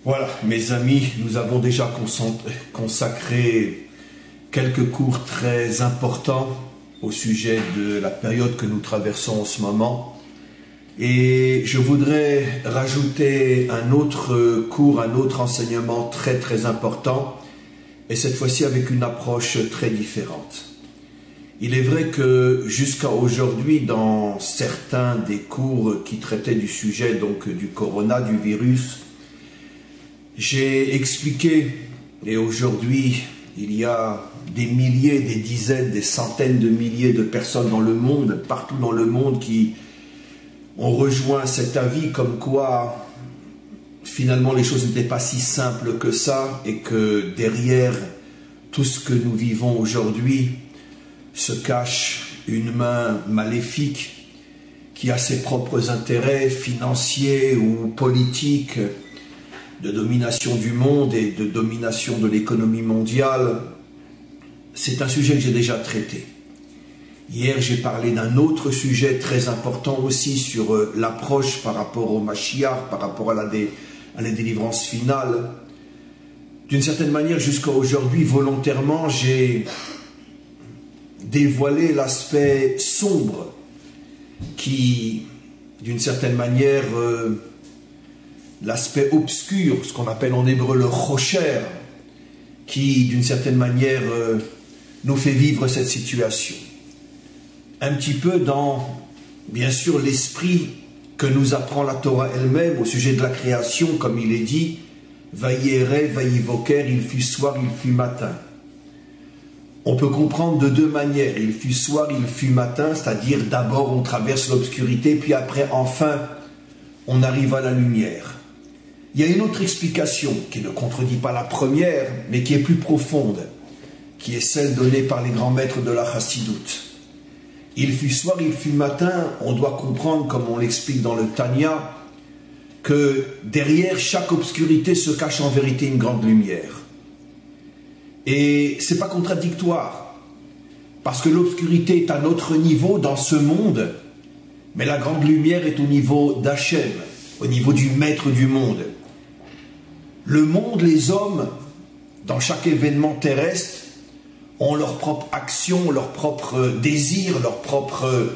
Voilà, mes amis, nous avons déjà consacré quelques cours très importants au sujet de la période que nous traversons en ce moment. Et je voudrais rajouter un autre cours, un autre enseignement très important, et cette fois-ci avec une approche très différente. Il est vrai que jusqu'à aujourd'hui, dans certains des cours qui traitaient du sujet donc du corona, du virus, j'ai expliqué, et aujourd'hui il y a des milliers, des dizaines, des centaines de milliers de personnes dans le monde, partout dans le monde, qui ont rejoint cet avis comme quoi finalement les choses n'étaient pas si simples que ça et que derrière tout ce que nous vivons aujourd'hui se cache une main maléfique qui a ses propres intérêts financiers ou politiques de domination du monde et de domination de l'économie mondiale. C'est un sujet que j'ai déjà traité. Hier, j'ai parlé d'un autre sujet très important aussi sur l'approche par rapport au Mashiach, par rapport à la délivrance finale. D'une certaine manière, jusqu'à aujourd'hui, volontairement, j'ai dévoilé l'aspect sombre qui, d'une certaine manière, l'aspect obscur, ce qu'on appelle en hébreu le rocher, qui, d'une certaine manière, nous fait vivre cette situation. Un petit peu dans, bien sûr, l'esprit que nous apprend la Torah elle-même au sujet de la création, comme il est dit, « Vayere, vayivoker, il fut soir, il fut matin ». On peut comprendre de deux manières, il fut soir, il fut matin, c'est-à-dire d'abord on traverse l'obscurité, puis après, enfin, on arrive à la lumière. Il y a une autre explication qui ne contredit pas la première, mais qui est plus profonde, qui est celle donnée par les grands maîtres de la Chassidoute. Il fut soir, il fut matin, on doit comprendre, comme on l'explique dans le Tanya, que derrière chaque obscurité se cache en vérité une grande lumière. Et ce n'est pas contradictoire, parce que l'obscurité est à notre niveau dans ce monde, mais la grande lumière est au niveau d'Hachem, au niveau du maître du monde. Le monde, les hommes, dans chaque événement terrestre, ont leur propre action, leur propre désir, leur propre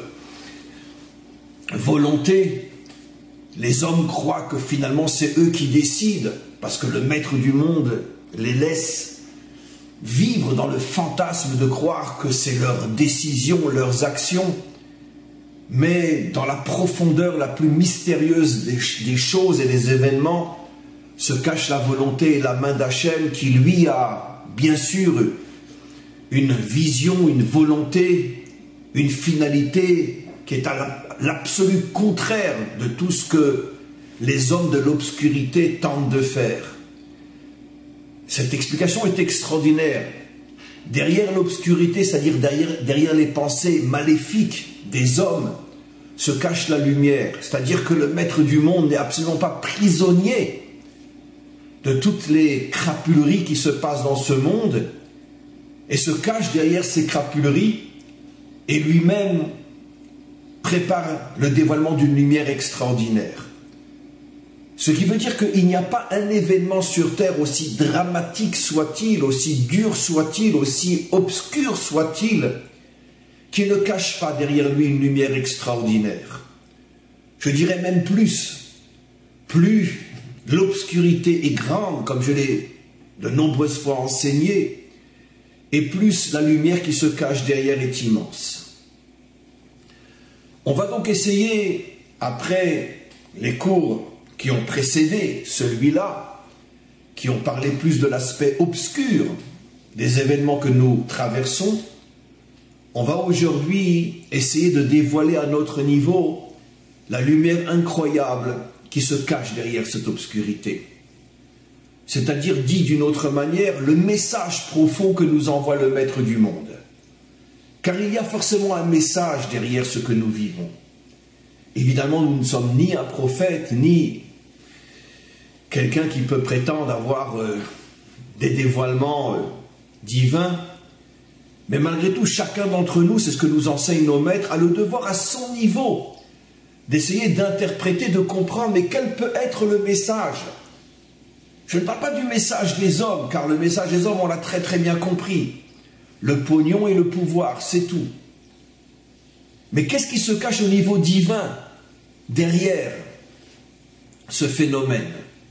volonté. Les hommes croient que finalement c'est eux qui décident, parce que le maître du monde les laisse vivre dans le fantasme de croire que c'est leurs décisions, leurs actions. Mais dans la profondeur la plus mystérieuse des choses et des événements se cache la volonté et la main d'Hachem qui lui a bien sûr une vision, une volonté, une finalité qui est à l'absolu contraire de tout ce que les hommes de l'obscurité tentent de faire. Cette explication est extraordinaire. Derrière l'obscurité, c'est-à-dire derrière les pensées maléfiques des hommes, se cache la lumière. C'est-à-dire que le maître du monde n'est absolument pas prisonnier de toutes les crapuleries qui se passent dans ce monde, et se cache derrière ces crapuleries, et lui-même prépare le dévoilement d'une lumière extraordinaire. Ce qui veut dire qu'il n'y a pas un événement sur terre, aussi dramatique soit-il, aussi dur soit-il, aussi obscur soit-il, qui ne cache pas derrière lui une lumière extraordinaire. Je dirais même plus l'obscurité est grande, comme je l'ai de nombreuses fois enseigné, et plus la lumière qui se cache derrière est immense. On va donc essayer, après les cours qui ont précédé celui-là, qui ont parlé plus de l'aspect obscur des événements que nous traversons, on va aujourd'hui essayer de dévoiler à notre niveau la lumière incroyable qui se cache derrière cette obscurité. C'est-à-dire, dit d'une autre manière, le message profond que nous envoie le maître du monde. Car il y a forcément un message derrière ce que nous vivons. Évidemment, nous ne sommes ni un prophète, ni quelqu'un qui peut prétendre avoir des dévoilements divins. Mais malgré tout, chacun d'entre nous, c'est ce que nous enseignent nos maîtres, a le devoir à son niveau d'essayer d'interpréter, de comprendre, mais quel peut être le message? Je ne parle pas du message des hommes, car le message des hommes, on l'a très très bien compris. Le pognon et le pouvoir, c'est tout. Mais qu'est-ce qui se cache au niveau divin derrière ce phénomène?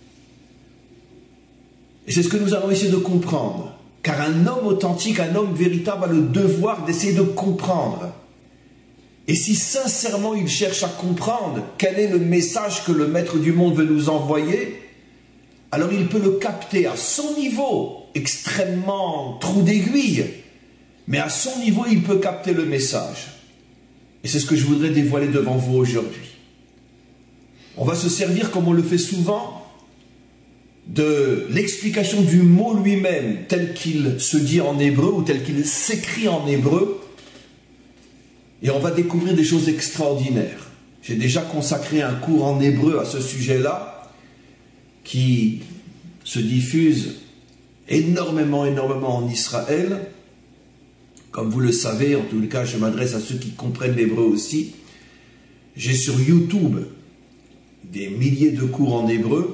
Et c'est ce que nous allons essayer de comprendre. Car un homme authentique, un homme véritable a le devoir d'essayer de comprendre. Et si sincèrement il cherche à comprendre quel est le message que le maître du monde veut nous envoyer, alors il peut le capter à son niveau, extrêmement trou d'aiguille, mais à son niveau il peut capter le message. Et c'est ce que je voudrais dévoiler devant vous aujourd'hui. On va se servir, comme on le fait souvent, de l'explication du mot lui-même, tel qu'il se dit en hébreu ou tel qu'il s'écrit en hébreu, et on va découvrir des choses extraordinaires. J'ai déjà consacré un cours en hébreu à ce sujet-là, qui se diffuse énormément en Israël. Comme vous le savez, en tout cas, je m'adresse à ceux qui comprennent l'hébreu aussi. J'ai sur YouTube des milliers de cours en hébreu,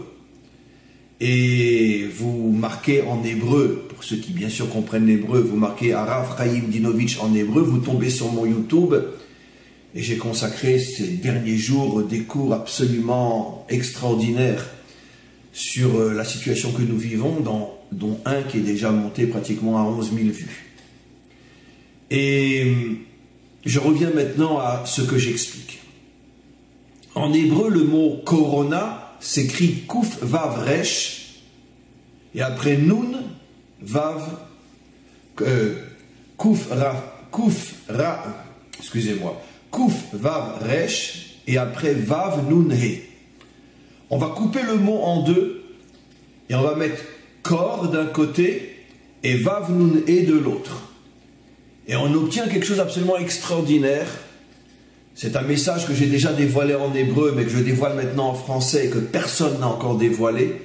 et vous marquez en hébreu, pour ceux qui bien sûr comprennent l'hébreu, vous marquez Harav Chaim Dinovitch en hébreu, vous tombez sur mon YouTube, et j'ai consacré ces derniers jours des cours absolument extraordinaires sur la situation que nous vivons, dont un qui est déjà monté pratiquement à 11 000 vues. Et je reviens maintenant à ce que j'explique. En hébreu, le mot corona s'écrit Kouf Vav Resh, et après Nun, Vav, Kouf Vav Resh, et après Vav Nun He. On va couper le mot en deux, et on va mettre Kor d'un côté, et Vav Nun He de l'autre. Et on obtient quelque chose d'absolument extraordinaire. C'est un message que j'ai déjà dévoilé en hébreu, mais que je dévoile maintenant en français et que personne n'a encore dévoilé.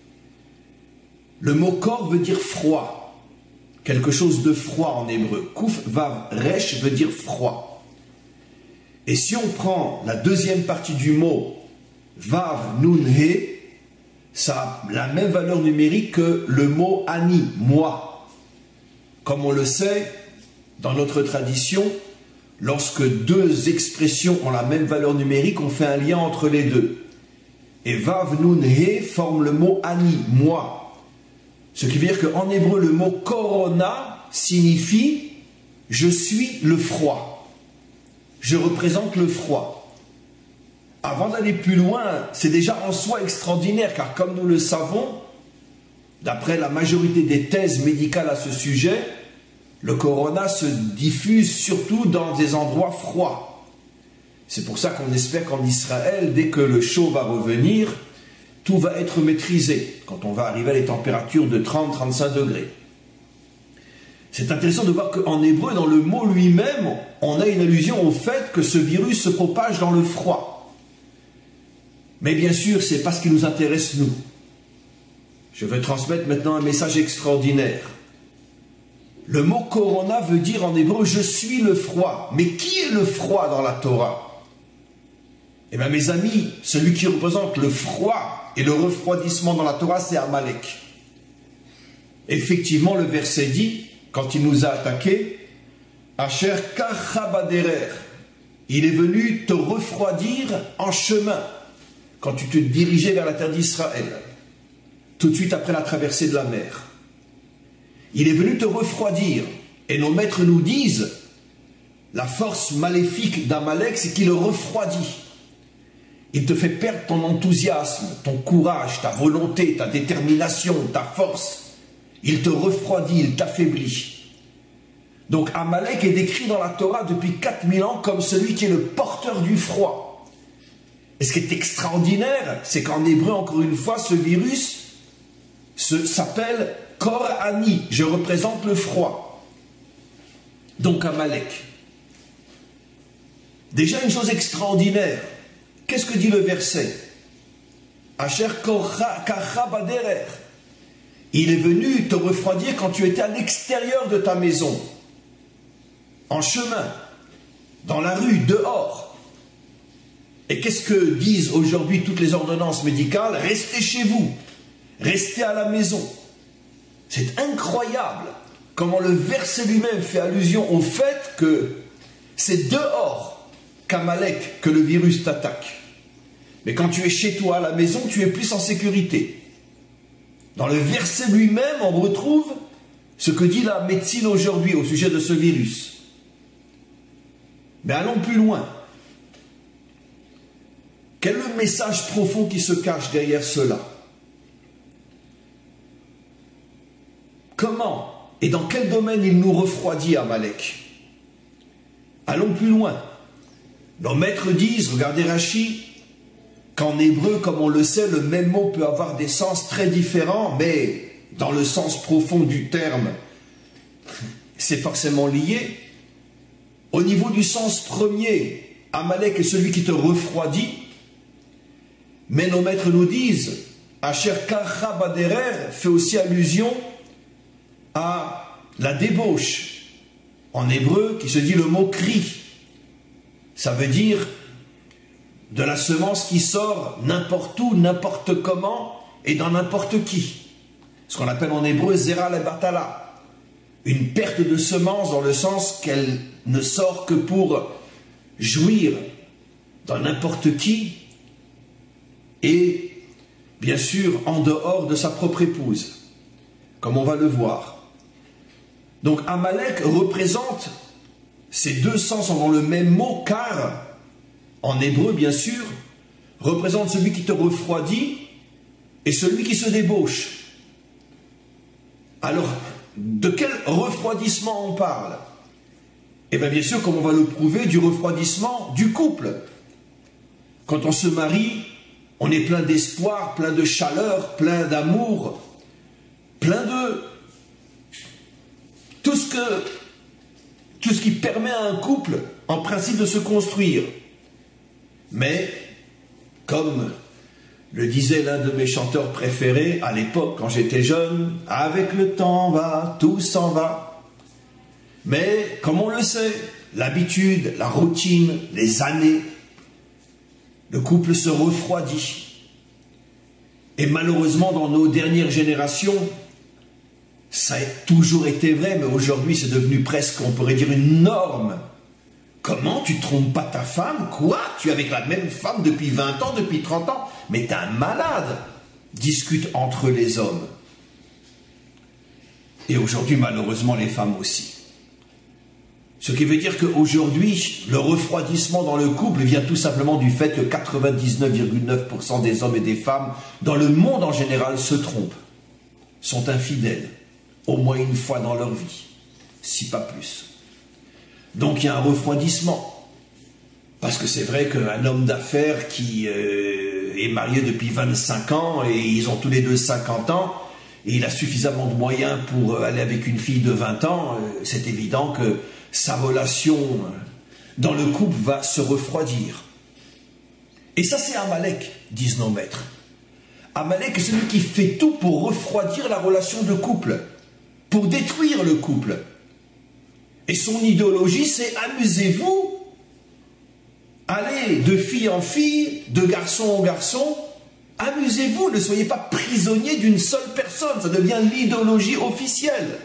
Le mot kor veut dire froid. Quelque chose de froid en hébreu. Kouf vav resh veut dire froid. Et si on prend la deuxième partie du mot vav nun he, ça a la même valeur numérique que le mot ani, moi. Comme on le sait, dans notre tradition, lorsque deux expressions ont la même valeur numérique, on fait un lien entre les deux. Et Vav Nun He forme le mot Ani, moi. Ce qui veut dire qu'en hébreu, le mot Corona signifie « je suis le froid ». Je représente le froid. Avant d'aller plus loin, c'est déjà en soi extraordinaire, car comme nous le savons, d'après la majorité des thèses médicales à ce sujet, le corona se diffuse surtout dans des endroits froids. C'est pour ça qu'on espère qu'en Israël, dès que le chaud va revenir, tout va être maîtrisé, quand on va arriver à des températures de 30-35 degrés. C'est intéressant de voir qu'en hébreu, dans le mot lui-même, on a une allusion au fait que ce virus se propage dans le froid. Mais bien sûr, ce n'est pas ce qui nous intéresse, nous. Je vais transmettre maintenant un message extraordinaire. Le mot corona veut dire en hébreu « je suis le froid ». Mais qui est le froid dans la Torah? Eh bien mes amis, celui qui représente le froid et le refroidissement dans la Torah, c'est Amalek. Effectivement, le verset dit, quand il nous a attaqués, « Asher kacha baderer » il est venu te refroidir en chemin, quand tu te dirigeais vers la terre d'Israël, tout de suite après la traversée de la mer. Il est venu te refroidir. Et nos maîtres nous disent, la force maléfique d'Amalek, c'est qu'il refroidit. Il te fait perdre ton enthousiasme, ton courage, ta volonté, ta détermination, ta force. Il te refroidit, il t'affaiblit. Donc Amalek est décrit dans la Torah depuis 4000 ans comme celui qui est le porteur du froid. Et ce qui est extraordinaire, c'est qu'en hébreu, encore une fois, ce virus s'appelle Kor Ani, je représente le froid. Donc Amalek. Déjà une chose extraordinaire. Qu'est-ce que dit le verset? Asher kacha baderer. Il est venu te refroidir quand tu étais à l'extérieur de ta maison, en chemin, dans la rue, dehors. Et qu'est-ce que disent aujourd'hui toutes les ordonnances médicales? Restez chez vous. restez à la maison. C'est incroyable comment le verset lui-même fait allusion au fait que c'est dehors qu'Amalek, que le virus t'attaque. Mais quand tu es chez toi à la maison, tu es plus en sécurité. Dans le verset lui-même, on retrouve ce que dit la médecine aujourd'hui au sujet de ce virus. Mais allons plus loin. Quel est le message profond qui se cache derrière cela? Comment et dans quel domaine il nous refroidit, Amalek? Allons plus loin. Nos maîtres disent, regardez Rachi, qu'en hébreu, comme on le sait, le même mot peut avoir des sens très différents, mais dans le sens profond du terme, c'est forcément lié. Au niveau du sens premier, Amalek est celui qui te refroidit, mais nos maîtres nous disent, Asher Karcha Baderer fait aussi allusion à la débauche, en hébreu, qui se dit le mot cri. Ça veut dire de la semence qui sort n'importe où, n'importe comment et dans n'importe qui. Ce qu'on appelle en hébreu Zera le Batala. Une perte de semence dans le sens qu'elle ne sort que pour jouir dans n'importe qui et bien sûr en dehors de sa propre épouse, comme on va le voir. Donc Amalek représente, ces deux sens sont dans le même mot, car en hébreu bien sûr, représente celui qui te refroidit et celui qui se débauche. Alors, de quel refroidissement on parle? Eh bien, bien sûr, comme on va le prouver, du refroidissement du couple. Quand on se marie, on est plein d'espoir, plein de chaleur, plein d'amour, plein de tout ce qui permet à un couple, en principe, de se construire. Mais, comme le disait l'un de mes chanteurs préférés à l'époque, quand j'étais jeune, avec le temps va, tout s'en va. Mais, comme on le sait, l'habitude, la routine, les années, le couple se refroidit. Et malheureusement, dans nos dernières générations, ça a toujours été vrai, mais aujourd'hui c'est devenu presque, on pourrait dire, une norme. Comment tu trompes pas ta femme? Quoi? Tu es avec la même femme depuis 20 ans, depuis 30 ans? Mais t'es un malade! Discute entre les hommes. Et aujourd'hui, malheureusement, les femmes aussi. Ce qui veut dire qu'aujourd'hui, le refroidissement dans le couple vient tout simplement du fait que 99,9% des hommes et des femmes, dans le monde en général, se trompent, sont infidèles, au moins une fois dans leur vie, si pas plus. Donc il y a un refroidissement. Parce que c'est vrai qu'un homme d'affaires qui est marié depuis 25 ans et ils ont tous les deux 50 ans et il a suffisamment de moyens pour aller avec une fille de 20 ans, c'est évident que sa relation dans le couple va se refroidir. Et ça c'est Amalek, disent nos maîtres. Amalek est celui qui fait tout pour refroidir la relation de couple, pour détruire le couple. Et son idéologie, c'est amusez-vous, allez de fille en fille, de garçon en garçon, amusez-vous, ne soyez pas prisonniers d'une seule personne, ça devient l'idéologie officielle.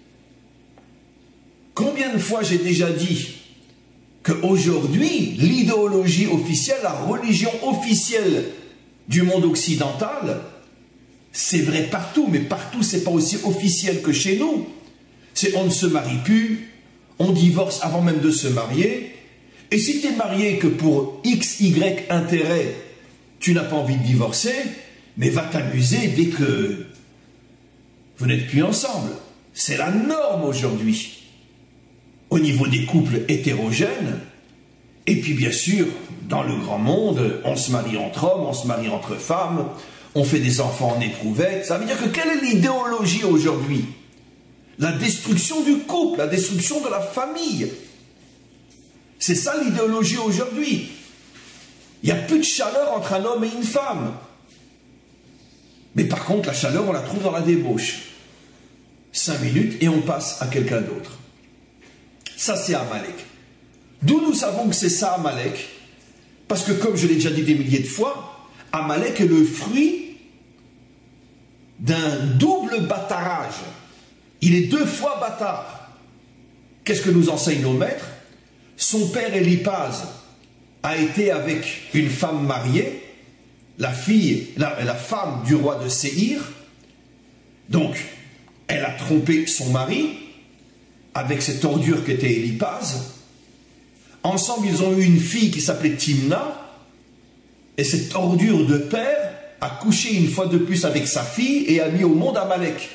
Combien de fois j'ai déjà dit qu'aujourd'hui, l'idéologie officielle, la religion officielle du monde occidental, c'est vrai partout, mais partout c'est pas aussi officiel que chez nous. C'est on ne se marie plus, on divorce avant même de se marier, et si tu es marié que pour X, Y intérêt, tu n'as pas envie de divorcer, mais va t'amuser dès que vous n'êtes plus ensemble. C'est la norme aujourd'hui. Au niveau des couples hétérogènes, et puis bien sûr, dans le grand monde, on se marie entre hommes, on se marie entre femmes, on fait des enfants en éprouvette. Ça veut dire que quelle est l'idéologie aujourd'hui? La destruction du couple, la destruction de la famille. C'est ça l'idéologie aujourd'hui. Il n'y a plus de chaleur entre un homme et une femme. Mais par contre, la chaleur, on la trouve dans la débauche. 5 minutes et on passe à quelqu'un d'autre. Ça, c'est Amalek. D'où nous savons que c'est ça, Amalek? Parce que, comme je l'ai déjà dit des milliers de fois, Amalek est le fruit d'un double bâtardage. Il est 2 fois bâtard. Qu'est-ce que nous enseignent nos maîtres? Son père Éliphaz a été avec une femme mariée, la femme du roi de Séhir. Donc, elle a trompé son mari avec cette ordure qu'était Éliphaz. Ensemble, ils ont eu une fille qui s'appelait Timna. Et cette ordure de père a couché une fois de plus avec sa fille et a mis au monde Amalek.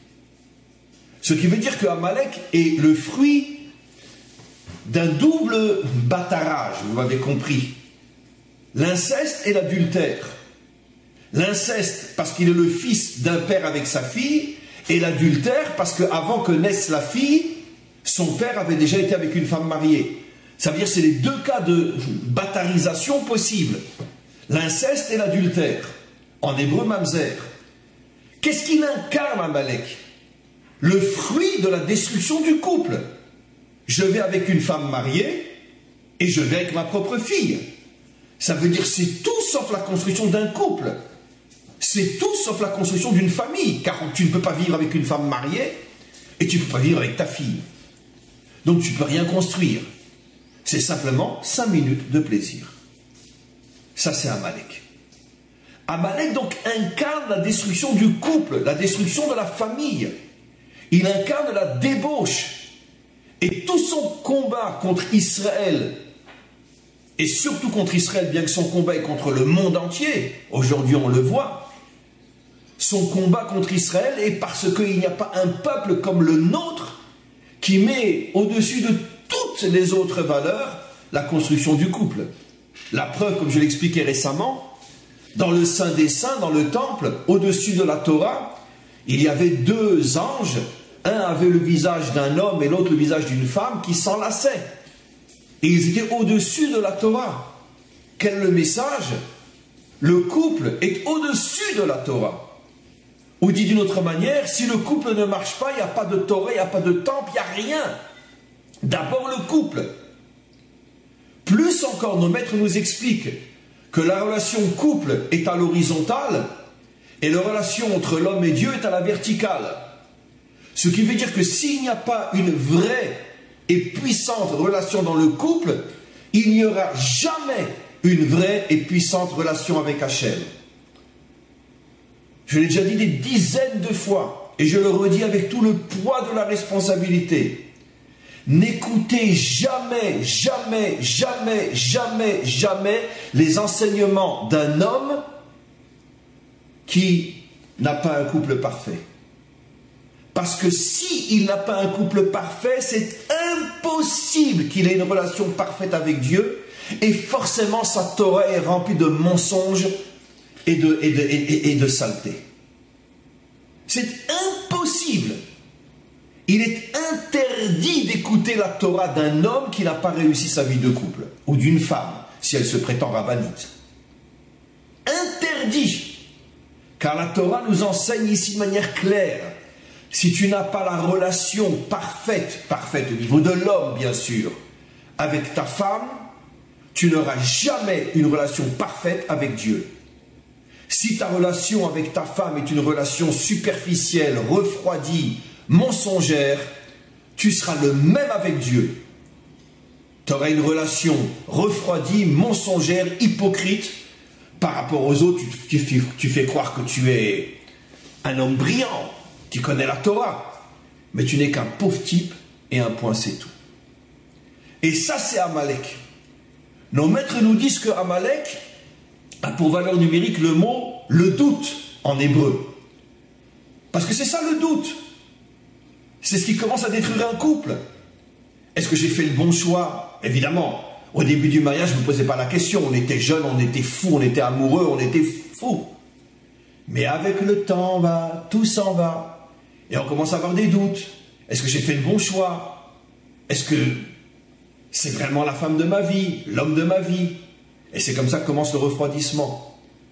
Ce qui veut dire que Amalek est le fruit d'un double bâtardage, vous m'avez compris. L'inceste et l'adultère. L'inceste parce qu'il est le fils d'un père avec sa fille, et l'adultère parce qu'avant que naisse la fille, son père avait déjà été avec une femme mariée. Ça veut dire que c'est les 2 cas de bâtardisation possibles. L'inceste et l'adultère. En hébreu, mamzer. Qu'est-ce qu'il incarne, Amalek? Le fruit de la destruction du couple. Je vais avec une femme mariée et je vais avec ma propre fille. Ça veut dire c'est tout sauf la construction d'un couple. C'est tout sauf la construction d'une famille. Car tu ne peux pas vivre avec une femme mariée et tu ne peux pas vivre avec ta fille. Donc tu ne peux rien construire. C'est simplement 5 minutes de plaisir. Ça, c'est Amalek. Amalek, donc, incarne la destruction du couple, la destruction de la famille. Il incarne la débauche. Et tout son combat contre Israël, et surtout contre Israël, bien que son combat est contre le monde entier, aujourd'hui on le voit, son combat contre Israël est parce qu'il n'y a pas un peuple comme le nôtre qui met au-dessus de toutes les autres valeurs la construction du couple. La preuve, comme je l'expliquais récemment, dans le Saint des Saints, dans le temple, au-dessus de la Torah, il y avait 2 anges. Un avait le visage d'un homme et l'autre le visage d'une femme qui s'enlaçaient. Et ils étaient au-dessus de la Torah. Quel est le message? Le couple est au-dessus de la Torah. Ou dit d'une autre manière, si le couple ne marche pas, il n'y a pas de Torah, il n'y a pas de temple, il n'y a rien. D'abord le couple. Plus encore, nos maîtres nous expliquent que la relation couple est à l'horizontale et la relation entre l'homme et Dieu est à la verticale. Ce qui veut dire que s'il n'y a pas une vraie et puissante relation dans le couple, il n'y aura jamais une vraie et puissante relation avec Hachem. Je l'ai déjà dit des dizaines de fois, et je le redis avec tout le poids de la responsabilité. N'écoutez jamais, jamais, jamais, jamais, jamais les enseignements d'un homme qui n'a pas un couple parfait. Parce que s'il n'a pas un couple parfait, c'est impossible qu'il ait une relation parfaite avec Dieu, et forcément sa Torah est remplie de mensonges et de saleté. C'est impossible. Il est interdit d'écouter la Torah d'un homme qui n'a pas réussi sa vie de couple, ou d'une femme, si elle se prétend rabbinite. Interdit. Car la Torah nous enseigne ici de manière claire. Si tu n'as pas la relation parfaite au niveau de l'homme bien sûr, avec ta femme, tu n'auras jamais une relation parfaite avec Dieu. Si ta relation avec ta femme est une relation superficielle, refroidie, mensongère, tu seras le même avec Dieu. Tu auras une relation refroidie, mensongère, hypocrite. Par rapport aux autres, tu fais croire que tu es un homme brillant, qui connaît la Torah. Mais tu n'es qu'un pauvre type et un point c'est tout. Et ça c'est Amalek. Nos maîtres nous disent que Amalek a pour valeur numérique le mot « le doute » en hébreu. Parce que c'est ça le doute. C'est ce qui commence à détruire un couple. Est-ce que j'ai fait le bon choix? Évidemment. Au début du mariage, je ne me posais pas la question. On était jeunes, on était fous, on était amoureux, on était fous. Mais avec le temps, tout s'en va. Et on commence à avoir des doutes. Est-ce que j'ai fait le bon choix? Est-ce que c'est vraiment la femme de ma vie, l'homme de ma vie? Et c'est comme ça que commence le refroidissement.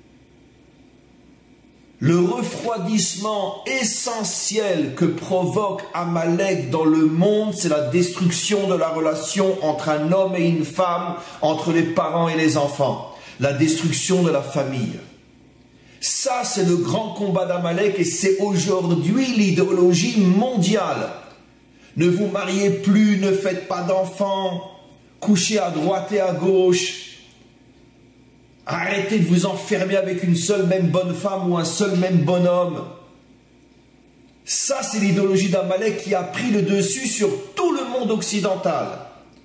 Le refroidissement essentiel que provoque Amalek dans le monde, c'est la destruction de la relation entre un homme et une femme, entre les parents et les enfants. La destruction de la famille. Ça, c'est le grand combat d'Amalek et c'est aujourd'hui l'idéologie mondiale. Ne vous mariez plus, ne faites pas d'enfants, couchez à droite et à gauche. Arrêtez de vous enfermer avec une seule même bonne femme ou un seul même bonhomme. Ça, c'est l'idéologie d'Amalek qui a pris le dessus sur tout le monde occidental.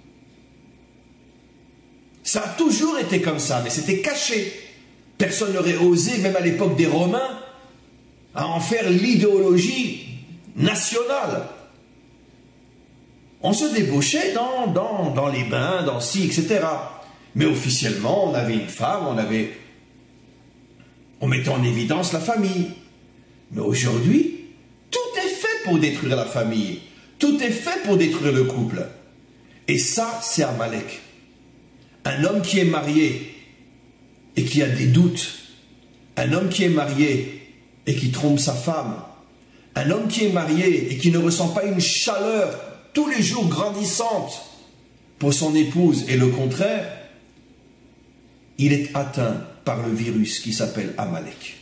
Ça a toujours été comme ça, mais c'était caché. Personne n'aurait osé, même à l'époque des Romains, à en faire l'idéologie nationale. On se débauchait dans les bains, dans ci, etc. Mais officiellement, on avait une femme, on mettait en évidence la famille. Mais aujourd'hui, tout est fait pour détruire la famille. Tout est fait pour détruire le couple. Et ça, c'est Amalek. Un homme qui est marié et qui a des doutes, un homme qui est marié et qui trompe sa femme, un homme qui est marié et qui ne ressent pas une chaleur tous les jours grandissante pour son épouse et le contraire, il est atteint par le virus qui s'appelle Amalek.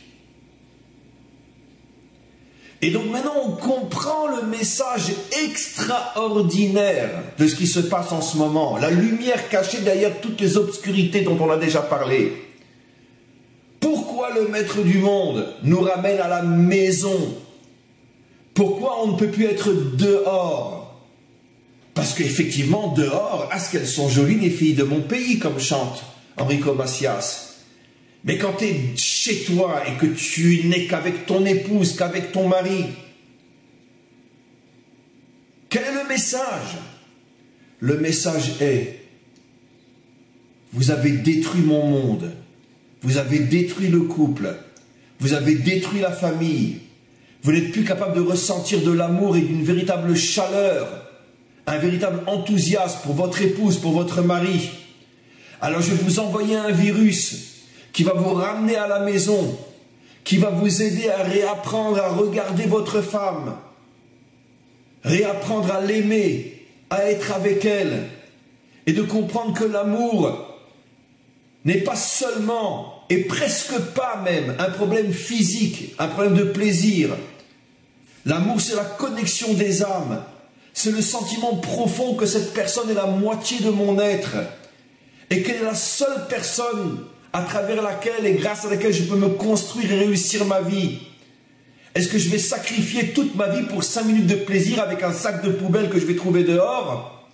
Et donc maintenant on comprend le message extraordinaire de ce qui se passe en ce moment, la lumière cachée derrière toutes les obscurités dont on a déjà parlé. Pourquoi le maître du monde nous ramène à la maison? Pourquoi on ne peut plus être dehors? Parce qu'effectivement, dehors, à ce qu'elles sont jolies les filles de mon pays, comme chante Enrico Macias. Mais quand tu es chez toi et que tu n'es qu'avec ton épouse, qu'avec ton mari, quel est le message? Le message est: vous avez détruit mon monde. Vous avez détruit le couple, vous avez détruit la famille, vous n'êtes plus capable de ressentir de l'amour et d'une véritable chaleur, un véritable enthousiasme pour votre épouse, pour votre mari. Alors je vais vous envoyer un virus qui va vous ramener à la maison, qui va vous aider à réapprendre à regarder votre femme, réapprendre à l'aimer, à être avec elle, et de comprendre que l'amour n'est pas seulement, et presque pas même, un problème physique, un problème de plaisir. L'amour, c'est la connexion des âmes. C'est le sentiment profond que cette personne est la moitié de mon être et qu'elle est la seule personne à travers laquelle et grâce à laquelle je peux me construire et réussir ma vie. Est-ce que je vais sacrifier toute ma vie pour 5 minutes de plaisir avec un sac de poubelle que je vais trouver dehors?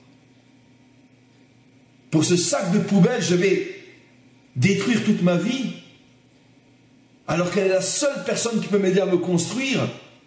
Pour ce sac de poubelle, je vais détruire toute ma vie, alors qu'elle est la seule personne qui peut m'aider à me construire?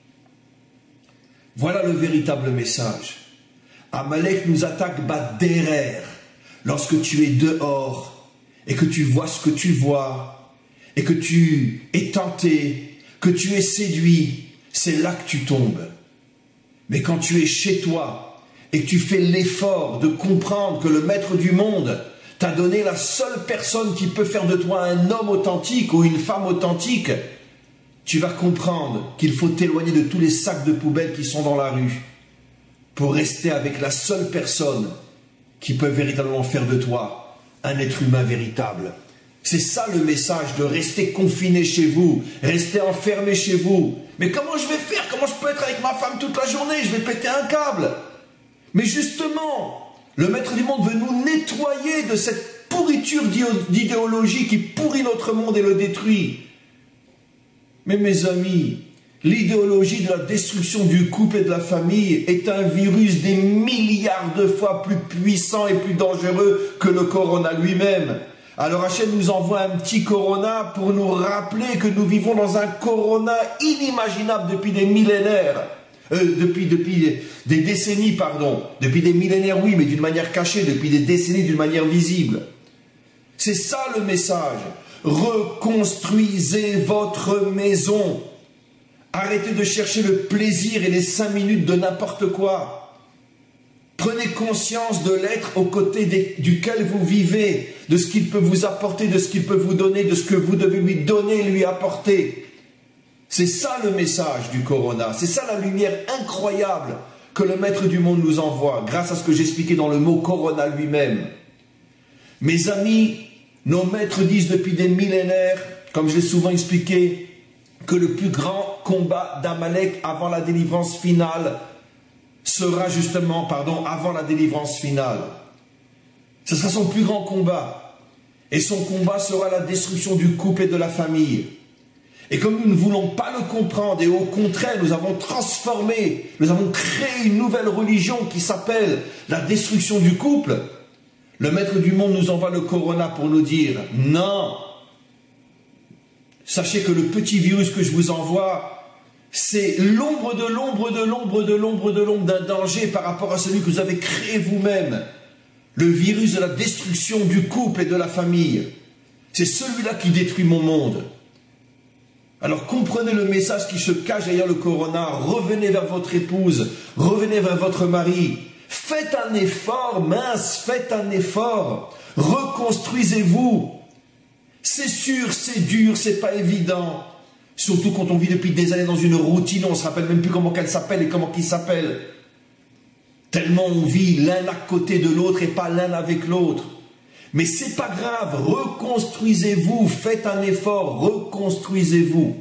Voilà le véritable message. Amalek nous attaque derrière, lorsque tu es dehors, et que tu vois ce que tu vois, et que tu es tenté, que tu es séduit, c'est là que tu tombes. Mais quand tu es chez toi, et que tu fais l'effort de comprendre que le maître du monde t'a donné la seule personne qui peut faire de toi un homme authentique ou une femme authentique, tu vas comprendre qu'il faut t'éloigner de tous les sacs de poubelle qui sont dans la rue pour rester avec la seule personne qui peut véritablement faire de toi un être humain véritable. C'est ça le message de rester confiné chez vous, rester enfermé chez vous. Mais comment je vais faire? Comment je peux être avec ma femme toute la journée? Je vais péter un câble. Mais justement, le maître du monde veut nous nettoyer de cette pourriture d'idéologie qui pourrit notre monde et le détruit. Mais mes amis, l'idéologie de la destruction du couple et de la famille est un virus des milliards de fois plus puissant et plus dangereux que le corona lui-même. Alors Hachem nous envoie un petit corona pour nous rappeler que nous vivons dans un corona inimaginable depuis des millénaires. Depuis des décennies, pardon. Depuis des millénaires, oui, mais d'une manière cachée. Depuis des décennies, d'une manière visible. C'est ça le message. Reconstruisez votre maison. Arrêtez de chercher le plaisir et les 5 minutes de n'importe quoi. Prenez conscience de l'être aux côtés duquel vous vivez, de ce qu'il peut vous apporter, de ce qu'il peut vous donner, de ce que vous devez lui donner et lui apporter. C'est ça le message du corona, c'est ça la lumière incroyable que le maître du monde nous envoie, grâce à ce que j'expliquais dans le mot corona lui-même. Mes amis, nos maîtres disent depuis des millénaires comme je l'ai souvent expliqué, que le plus grand combat d'Amalek avant la délivrance finale sera justement, avant la délivrance finale. Ce sera son plus grand combat. Et son combat sera la destruction du couple et de la famille. Et comme nous ne voulons pas le comprendre, et au contraire, nous avons transformé, nous avons créé une nouvelle religion qui s'appelle la destruction du couple, le maître du monde nous envoie le corona pour nous dire « Non !» Sachez que le petit virus que je vous envoie, c'est l'ombre de l'ombre de l'ombre de l'ombre de l'ombre d'un danger par rapport à celui que vous avez créé vous-même. Le virus de la destruction du couple et de la famille. C'est celui-là qui détruit mon monde. Alors comprenez le message qui se cache derrière le corona. Revenez vers votre épouse, revenez vers votre mari. Faites un effort, mince, faites un effort. Reconstruisez-vous. C'est sûr, c'est dur, c'est pas évident. Surtout quand on vit depuis des années dans une routine, on ne se rappelle même plus comment qu'elle s'appelle et comment qu'il s'appelle. Tellement on vit l'un à côté de l'autre et pas l'un avec l'autre. Mais c'est pas grave, reconstruisez-vous, faites un effort, reconstruisez-vous.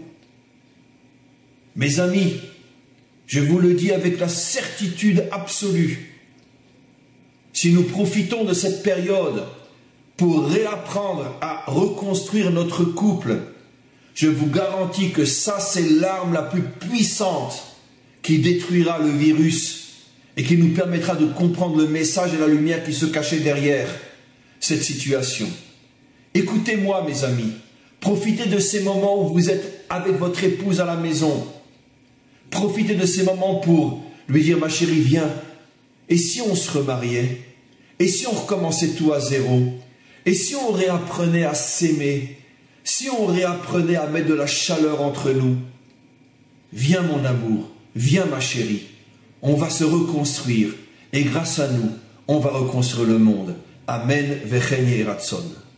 Mes amis, je vous le dis avec la certitude absolue, si nous profitons de cette période pour réapprendre à reconstruire notre couple, je vous garantis que ça, c'est l'arme la plus puissante qui détruira le virus et qui nous permettra de comprendre le message et la lumière qui se cachait derrière cette situation. Écoutez-moi, mes amis, profitez de ces moments où vous êtes avec votre épouse à la maison. Profitez de ces moments pour lui dire « Ma chérie, viens. Et si on se remariait? Et si on recommençait tout à zéro? Et si on réapprenait à s'aimer? Si on réapprenait à mettre de la chaleur entre nous? Viens, mon amour, viens, ma chérie. On va se reconstruire. Et grâce à nous, on va reconstruire le monde. Amen, Vechen Yeratzon.